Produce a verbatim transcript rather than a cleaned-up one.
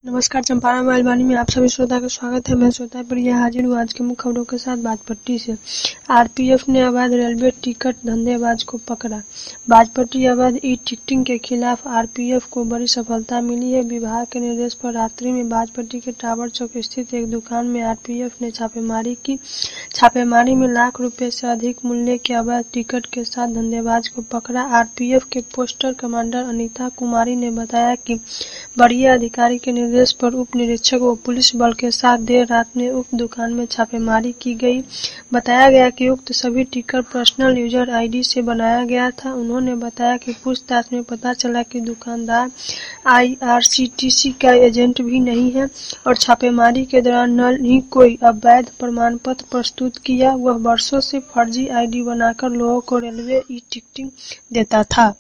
नमस्कार, चंपारण मोबाइल में आप सभी श्रोता का स्वागत है। मैं श्रोता प्रिया हाजिर हूँ आज के मुख्य खबरों के साथ। बाजपट्टी से आरपीएफ ने अवैध रेलवे टिकट धंधेबाज को पकड़ा। बाजपट्टी अवैध ई टिकटिंग के खिलाफ आरपीएफ को बड़ी सफलता मिली है। विभाग के निर्देश पर रात्रि में बाजपट्टी के टावर चौक स्थित एक दुकान में आरपीएफ ने छापेमारी की। छापेमारी में लाख रुपए से अधिक मूल्य के अवैध टिकट के साथ धंधेबाज को पकड़ा। आरपीएफ के पोस्टर कमांडर अनीता कुमारी ने बताया कि वरीय अधिकारी के निर्देश पर उप निरीक्षक व पुलिस बल के साथ देर रात में उक्त दुकान में छापेमारी की गई। बताया गया कि उक्त सभी टिकट पर्सनल यूजर आईडी से बनाया गया था। उन्होंने बताया कि पूछताछ में पता चला कि दुकानदार आईआरसीटीसी का एजेंट भी नहीं है और छापेमारी के दौरान न ही कोई अवैध प्रमाण पत्र प्रस्तुत किया। वह वर्षों से फर्जी आईडी बनाकर लोगों को रेलवे ई टिकटिंग देता था।